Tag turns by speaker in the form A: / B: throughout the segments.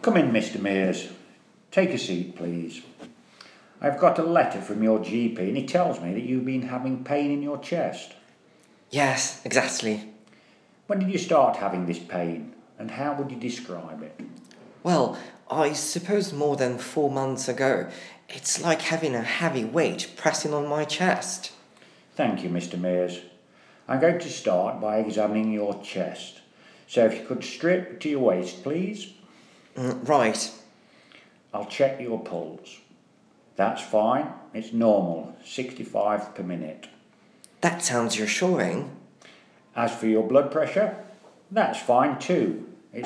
A: Come in, Mr. Mears. Take a seat, please. I've got a letter from your GP and he tells me that you've been having pain in your chest.
B: Yes, exactly.
A: When did you start having this pain and how would you describe it?
B: Well, I suppose more than 4 months ago. It's like having a heavy weight pressing on my chest.
A: Thank you, Mr. Mears. I'm going to start by examining your chest. So if you could strip to your waist, please.
B: Right.
A: I'll check your pulse. That's fine. It's normal, 65 per minute.
B: That sounds reassuring.
A: As for your blood pressure, that's fine too. It's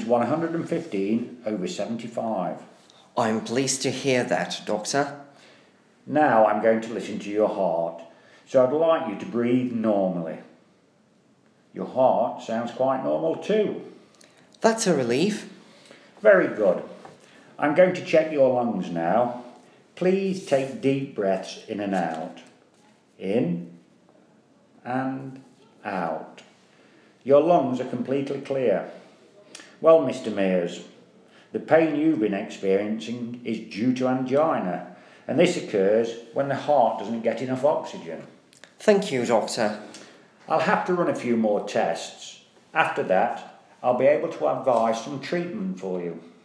A: 115/75.
B: I'm pleased to hear that, Doctor.
A: Now I'm going to listen to your heart. So I'd like you to breathe normally. Your heart sounds quite normal too.
B: That's a relief.
A: Very good. I'm going to check your lungs now. Please take deep breaths in and out. In and out. Your lungs are completely clear. Well, Mr. Mears, the pain you've been experiencing is due to angina, and this occurs when the heart doesn't get enough oxygen.
B: Thank you, Doctor.
A: I'll have to run a few more tests. After that, I'll be able to advise some treatment for you.